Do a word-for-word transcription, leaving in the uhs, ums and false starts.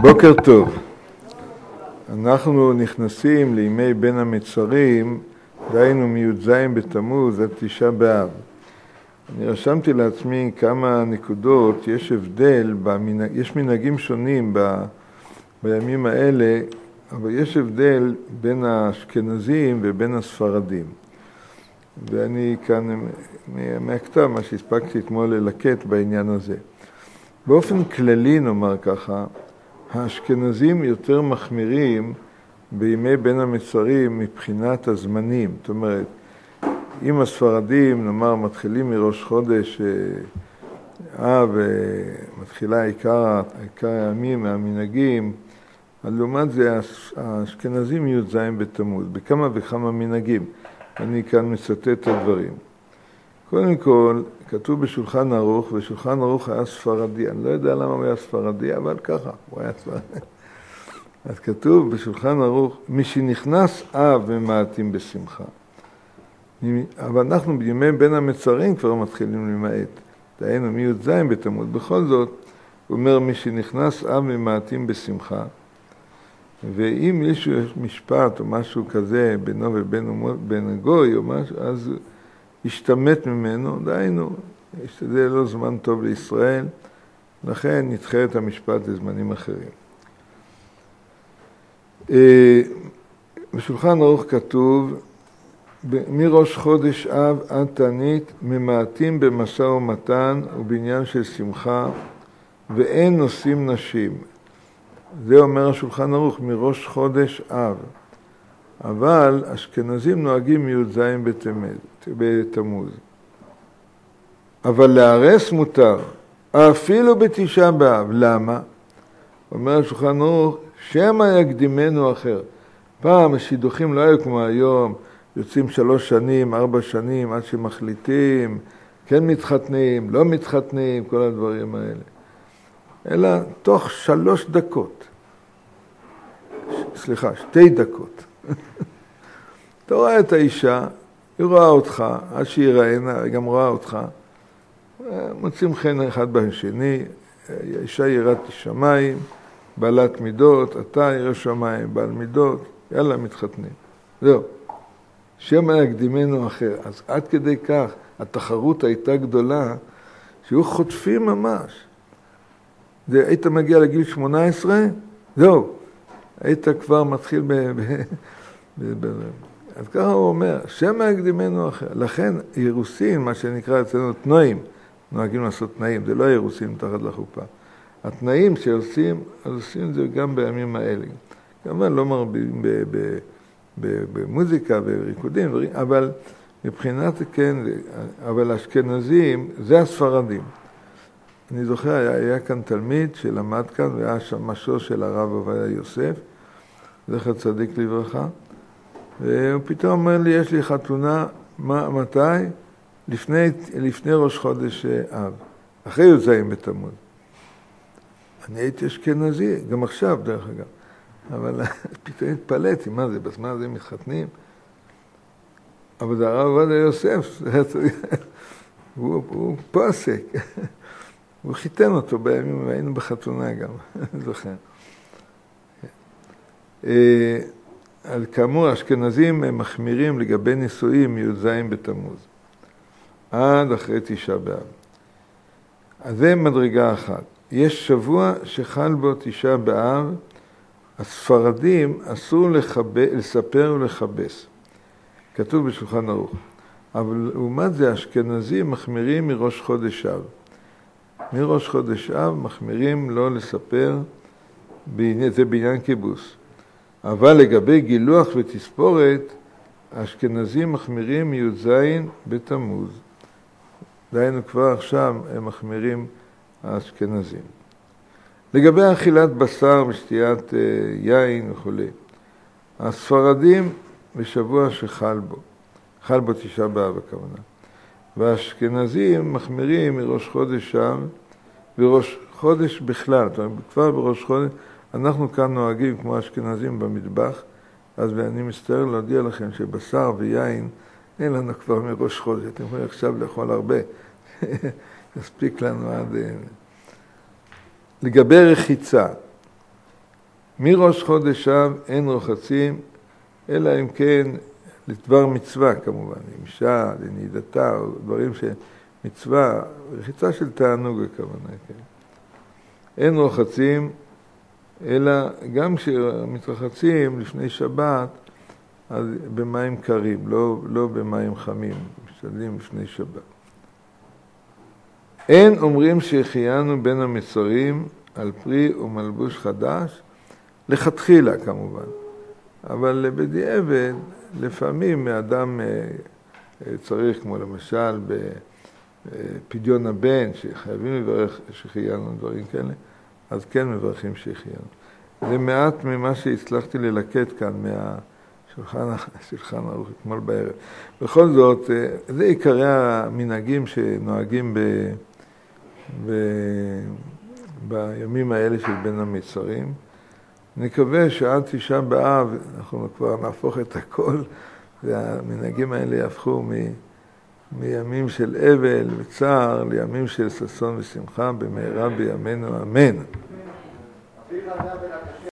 בוקר טוב. אנחנו נכנסים לימי בין המצרים, דהיינו מי"ז בתמוז עד תשעה באב. אני רשמתי לעצמי כמה נקודות. יש הבדל, במנהג, יש מנהגים שונים ב, בימים האלה, אבל יש הבדל בין האשכנזים ובין הספרדים. ואני כאן מהכתב, מה שהספקתי אתמול ללקט בעניין הזה. באופן כללי נאמר ככה, האשכנזים יותר מחמירים בימי בין המצרים מבחינת הזמנים. זאת אומרת, אם הספרדים, נאמר, מתחילים מראש חודש אב, מתחילה עיקר, עיקר הימים מהמנהגים, לעומת זה האשכנזים י"ז בתמוז, בכמה וכמה מנהגים. אני כאן מצטט את הדברים. קודם כל, כתוב בשולחן ערוך, ושולחן ערוך היה ספרדי. אני לא יודע למה הוא היה ספרדי, אבל ככה, הוא היה ספרדי. אז כתוב בשולחן ערוך, מי שנכנס אב ממעטים בשמחה. אבל אנחנו בימי בין המצרים כבר מתחילים למעט. דהיינו מי"ז בתמוז. בכל זאת, הוא אומר, מי שנכנס אב ממעטים בשמחה, ואם יש משפט או משהו כזה בינו ובין הגוי או משהו, אז השתמט ממנו, דהיינו, זה לא זמן טוב לישראל, לכן נדחה את המשפט לזמנים אחרים. בשולחן ערוך כתוב, מראש חודש אב עד תענית ממעטים במשא ומתן ובעניין של שמחה, ואין נושאים נשים. זה אומר השולחן ערוך, מראש חודש אב. אבל אשכנזים נוהגים מי"ז בתמוז. אבל להרס מותר, אפילו בתשעה באב. למה? אומר השולחן ערוך, שמא יקדימנו אחר. פעם השידוכים לא היו כמו היום, יוצאים שלוש שנים, ארבע שנים, עד שמחליטים, כן מתחתנים, לא מתחתנים, כל הדברים האלה. אלא תוך שלוש דקות. סליחה, שתי דקות. אתה רואה את האישה, היא רואה אותך, עד שהיא ראינה, היא גם רואה אותך. מוצאים חן אחד בשני, האישה יראת שמיים, בעלת מידות, אתה ירא שמיים, בעל מידות, יאללה, מתחתנים. זהו. שמא יקדימנו אחר. אז עד כדי כך, התחרות הייתה גדולה, שהיו חוטפים ממש. זה, היית מגיע לגיל שמונה עשרה, זהו. היית כבר מתחיל ב... ב, ב, ב אז ככה הוא אומר, שמא יקדימנו אחר. לכן אירוסין, מה שנקרא אצלנו תנועים, נוהגים לעשות תנאים, זה לא אירוסין תחת לחופה. התנאים שעושים, אז עושים זה גם בימים האלה. כמובן לא מרבים ב, ב, ב, במוזיקה וריקודים, אבל מבחינת כן, אבל האשכנזים, זה הספרדים. אני זוכר, היה, היה כאן תלמיד שלמד כאן, והיה שם משהו של הרב עובדיה יוסף, זכר צדיק לברכה, והוא פתאום אומר לי, יש לי חתונה, מה, מתי? לפני, לפני ראש חודש אב, אחרי י"ז בתמוז. אני הייתי אשכנזי, גם עכשיו דרך אגב, אבל פתאום התפלאתי, מה זה, בזמן הזה מתחתנים? אבל זה הרב עובדיה יוסף, הוא, הוא פוסק. הוא חיתן אותו בימים, היינו בחתונה גם, זוכר. על כאמור, האשכנזים הם מחמירים לגבי נישואים מי"ז בתמוז, עד אחרי תשעה באב. אז זה מדרגה אחת. יש שבוע שחל בו תשעה באב, הספרדים אסור לחב... לספר ולחבס. כתוב בשולחן ערוך. אבל לעומת זה, האשכנזים מחמירים מראש חודש אב. מראש חודש אב מחמירים לא לספר, זה בעניין קיבוס. אבל לגבי גילוח ותספורת, האשכנזים מחמירים מי"ז בתמוז. דהיינו כבר עכשיו הם מחמירים האשכנזים. לגבי אכילת בשר ושתיית יין וכו'. הספרדים בשבוע שחל בו, חל בו תשעה באב הכוונה. והאשכנזים מחמירים מראש חודש אב וראש חודש בכלל. זאת אומרת, כבר בראש חודש, אנחנו כאן נוהגים כמו האשכנזים במטבח, אז אני מצטער להודיע לכם שבשר ויין אין לנו כבר מראש חודש. אתם יכולים עכשיו לאכול הרבה, יספיק לנו עד... לגבי רחיצה, מראש חודש אב אין רוחצים, אלא אם כן לדבר מצווה כמובן, אישה, לנידתה, או דברים שמצווה, רחיצה של תענוג הכוונה, כן. אין רוחצים, אלא גם כשמתרחצים לפני שבת, אז במים קרים, לא, לא במים חמים, משתדלים לפני שבת. אין אומרים שהחיינו בין המצרים על פרי ומלבוש חדש, לכתחילה כמובן, אבל בדיעבד, לפעמים האדם צריך, כמו למשל בפדיון הבן, שחייבים לברך שהחיינו דברים כאלה, אז כן מברכים שהחיינו. זה מעט ממה שהצלחתי ללקט כאן מהשולחן השולחן ערוך אתמול בערב. בכל זאת, זה עיקרי המנהגים שנוהגים ב, ב, בימים האלה של בין המצרים. נקווה שעד תשעה באב אנחנו כבר נהפוך את הכל, והמנהגים האלה יהפכו מ, מימים של אבל וצער לימים של ששון ושמחה במהרה בימינו אמן.